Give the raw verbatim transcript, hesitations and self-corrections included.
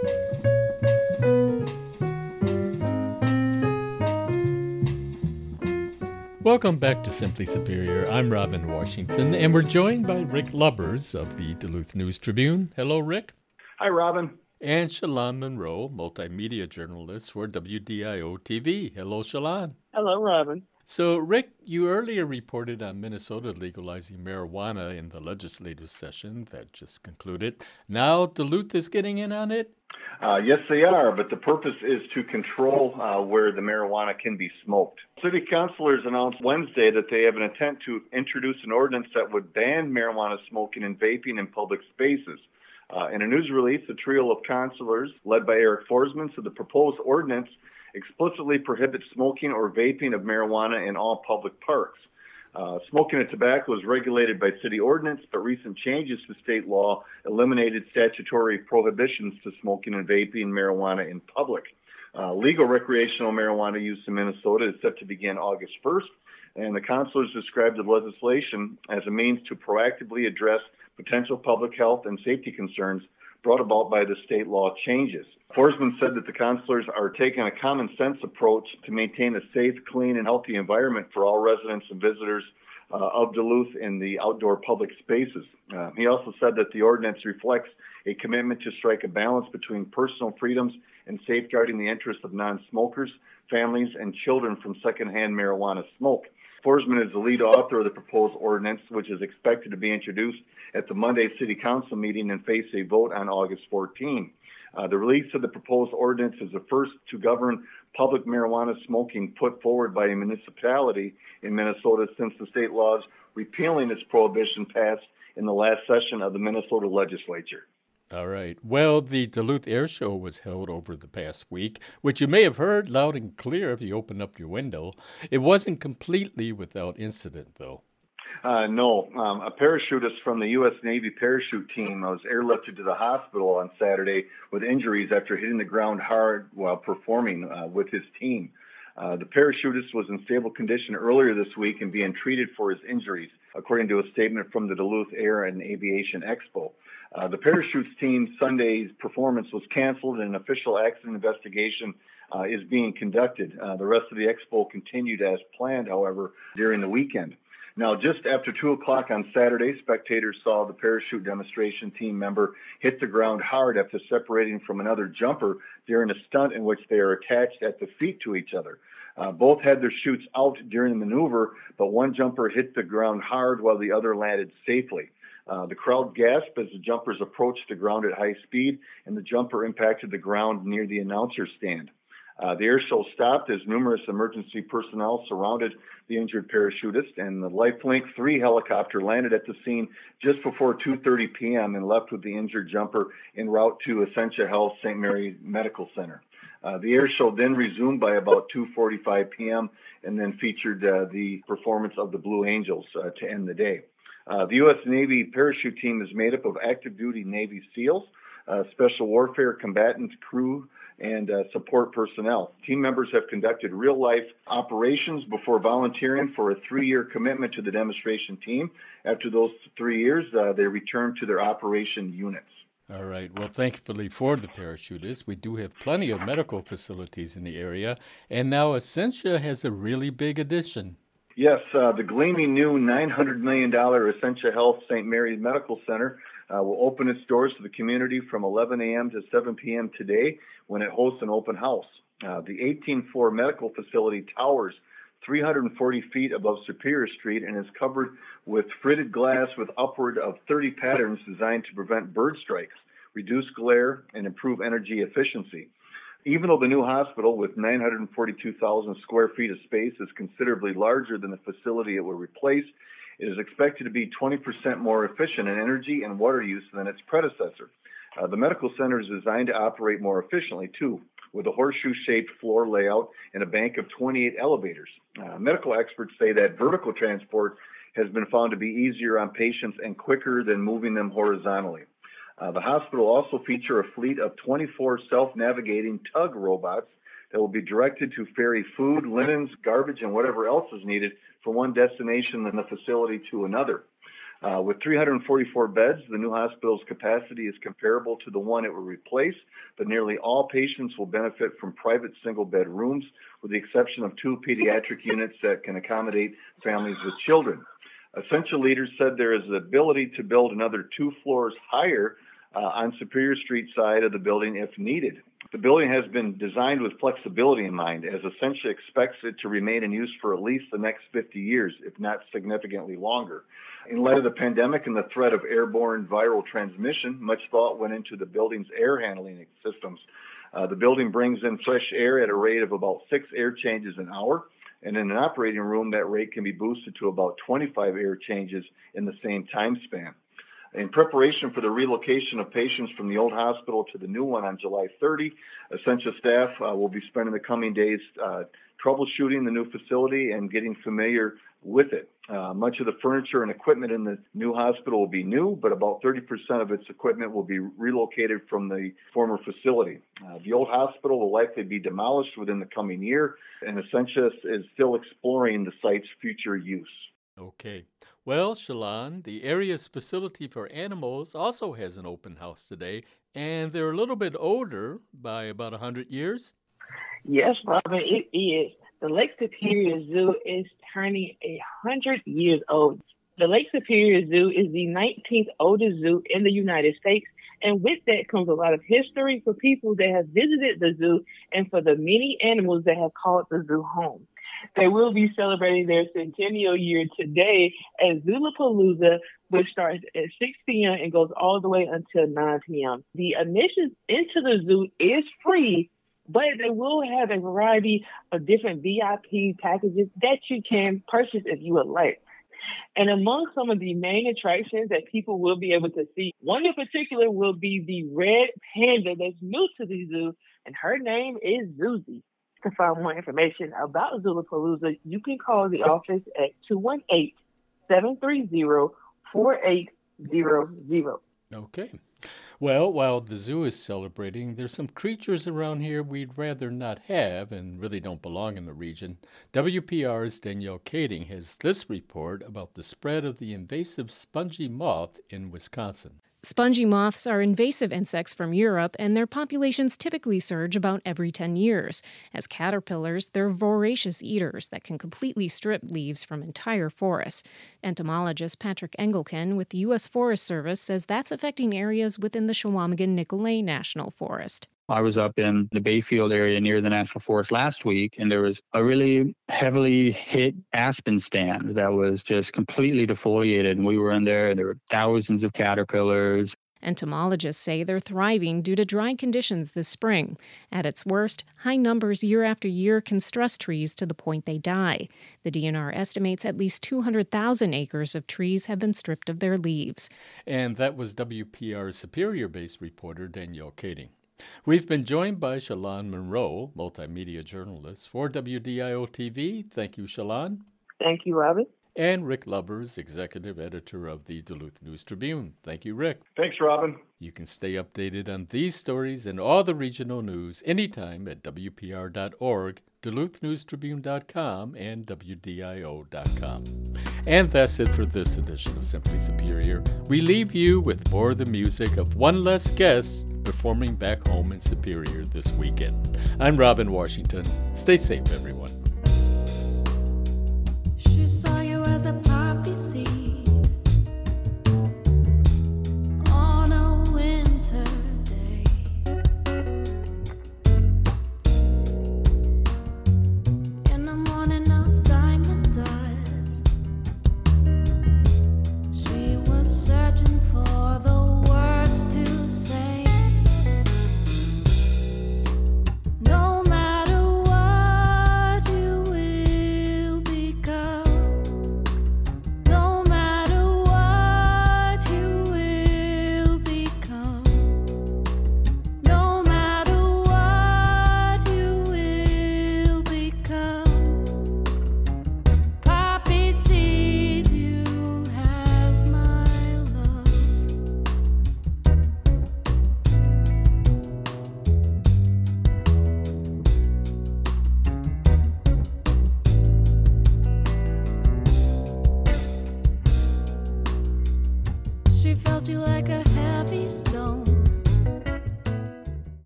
Welcome back to Simply Superior. I'm Robin Washington, and we're joined by Rick Lubbers of the Duluth News-Tribune. Hello, Rick. Hi, Robin. And Shalon Monroe, multimedia journalist for W D I O T V. Hello, Shalon. Hello, Robin. So, Rick, you earlier reported on Minnesota legalizing marijuana in the legislative session that just concluded. Now Duluth is getting in on it? Uh, yes, they are, but the purpose is to control uh, where the marijuana can be smoked. City councilors announced Wednesday that they have an intent to introduce an ordinance that would ban marijuana smoking and vaping in public spaces. Uh, in a news release, a trio of councilors, led by Eric Forsman, said the proposed ordinance explicitly prohibits smoking or vaping of marijuana in all public parks. Uh, smoking of tobacco is regulated by city ordinance, but recent changes to state law eliminated statutory prohibitions to smoking and vaping marijuana in public. Uh, legal recreational marijuana use in Minnesota is set to begin August first, and the councilors described the legislation as a means to proactively address potential public health and safety concerns brought about by the state law changes. Forsman said that the councilors are taking a common sense approach to maintain a safe, clean, and healthy environment for all residents and visitors uh, of Duluth in the outdoor public spaces. Uh, he also said that the ordinance reflects a commitment to strike a balance between personal freedoms and safeguarding the interests of non-smokers, families, and children from secondhand marijuana smoke. Forsman is the lead author of the proposed ordinance, which is expected to be introduced at the Monday City Council meeting and face a vote on August fourteenth. Uh, the release of the proposed ordinance is the first to govern public marijuana smoking put forward by a municipality in Minnesota since the state laws repealing its prohibition passed in the last session of the Minnesota legislature. All right. Well, the Duluth Air Show was held over the past week, which you may have heard loud and clear if you open up your window. It wasn't completely without incident, though. Uh, no. Um, a parachutist from the U S Navy parachute team was airlifted to the hospital on Saturday with injuries after hitting the ground hard while performing uh, with his team. Uh, the parachutist was in stable condition earlier this week and being treated for his injuries, according to a statement from the Duluth Air and Aviation Expo. Uh, the parachutes team's Sunday's performance was canceled and an official accident investigation uh, is being conducted. Uh, the rest of the expo continued as planned, however, during the weekend. Now, just after two o'clock on Saturday, spectators saw the parachute demonstration team member hit the ground hard after separating from another jumper during a stunt in which they are attached at the feet to each other. Uh, both had their chutes out during the maneuver, but one jumper hit the ground hard while the other landed safely. Uh, the crowd gasped as the jumpers approached the ground at high speed, and the jumper impacted the ground near the announcer stand. Uh, the air show stopped as numerous emergency personnel surrounded the injured parachutist, and the Lifelink three helicopter landed at the scene just before two thirty p.m. and left with the injured jumper en route to Essentia Health Saint Mary Medical Center. Uh, the air show then resumed by about two forty-five p.m. and then featured uh, the performance of the Blue Angels uh, to end the day. Uh, the U S Navy parachute team is made up of active duty Navy SEALs, uh, special warfare combatant crew, and uh, support personnel. Team members have conducted real-life operations before volunteering for a three-year commitment to the demonstration team. After those three years, uh, they return to their operation units. All right. Well, thankfully for the parachutists, we do have plenty of medical facilities in the area, and now Essentia has a really big addition. Yes, uh, the gleaming new nine hundred million dollars Essentia Health Saint Mary Medical Center uh, will open its doors to the community from eleven a.m. to seven p.m. today when it hosts an open house. Uh, the eighteen-floor medical facility towers three hundred forty feet above Superior Street and is covered with fritted glass with upward of thirty patterns designed to prevent bird strikes, reduce glare, and improve energy efficiency. Even though the new hospital with nine hundred forty-two thousand square feet of space is considerably larger than the facility it will replace, it is expected to be twenty percent more efficient in energy and water use than its predecessor. Uh, the medical center is designed to operate more efficiently, too, with a horseshoe-shaped floor layout and a bank of twenty-eight elevators. Uh, medical experts say that vertical transport has been found to be easier on patients and quicker than moving them horizontally. Uh, the hospital will also feature a fleet of twenty-four self-navigating tug robots that will be directed to ferry food, linens, garbage, and whatever else is needed from one destination in the facility to another. Uh, with three hundred forty-four beds, the new hospital's capacity is comparable to the one it will replace, but nearly all patients will benefit from private single-bed rooms, with the exception of two pediatric units that can accommodate families with children. Essentia leaders said there is the ability to build another two floors higher uh, on Superior Street side of the building if needed. The building has been designed with flexibility in mind, as Essentia expects it to remain in use for at least the next fifty years, if not significantly longer. In light of the pandemic and the threat of airborne viral transmission, much thought went into the building's air handling systems. Uh, the building brings in fresh air at a rate of about six air changes an hour, and in an operating room, that rate can be boosted to about twenty-five air changes in the same time span. In preparation for the relocation of patients from the old hospital to the new one on July thirtieth, Essentia staff uh, will be spending the coming days uh, troubleshooting the new facility and getting familiar with it. Uh, much of the furniture and equipment in the new hospital will be new, but about thirty percent of its equipment will be relocated from the former facility. Uh, the old hospital will likely be demolished within the coming year, and Essentia is still exploring the site's future use. Okay. Well, Shalon, the area's facility for animals also has an open house today, and they're a little bit older by about one hundred years. Yes, Robin, it is. The Lake Superior Zoo is turning one hundred years old. The Lake Superior Zoo is the nineteenth oldest zoo in the United States, and with that comes a lot of history for people that have visited the zoo and for the many animals that have called the zoo home. They will be celebrating their centennial year today at Zulapalooza, which starts at six p.m. and goes all the way until nine p.m. The admission into the zoo is free, but they will have a variety of different V I P packages that you can purchase if you would like. And among some of the main attractions that people will be able to see, one in particular will be the red panda that's new to the zoo, and her name is Zuzi. To find more information about Zulapalooza, you can call the office at two one eight, seven three zero, four eight zero zero. Okay. Well, while the zoo is celebrating, there's some creatures around here we'd rather not have and really don't belong in the region. W P R's Danielle Kading has this report about the spread of the invasive spongy moth in Wisconsin. Spongy moths are invasive insects from Europe, and their populations typically surge about every ten years. As caterpillars, they're voracious eaters that can completely strip leaves from entire forests. Entomologist Patrick Engelken with the U S Forest Service says that's affecting areas within the Chequamegon-Nicolet National Forest. I was up in the Bayfield area near the National Forest last week, and there was a really heavily hit aspen stand that was just completely defoliated. And we were in there, and there were thousands of caterpillars. Entomologists say they're thriving due to dry conditions this spring. At its worst, high numbers year after year can stress trees to the point they die. The D N R estimates at least two hundred thousand acres of trees have been stripped of their leaves. And that was W P R's Superior-based reporter Danielle Kading. We've been joined by Shalon Monroe, multimedia journalist for W D I O T V. Thank you, Shalon. Thank you, Robin. And Rick Lubbers, executive editor of the Duluth News Tribune. Thank you, Rick. Thanks, Robin. You can stay updated on these stories and all the regional news anytime at W P R dot org, Duluth News Tribune dot com, and W D I O dot com. And that's it for this edition of Simply Superior. We leave you with more of the music of one less guest performing back home in Superior this weekend. I'm Robin Washington. Stay safe, everyone. She saw you as a poppy seed.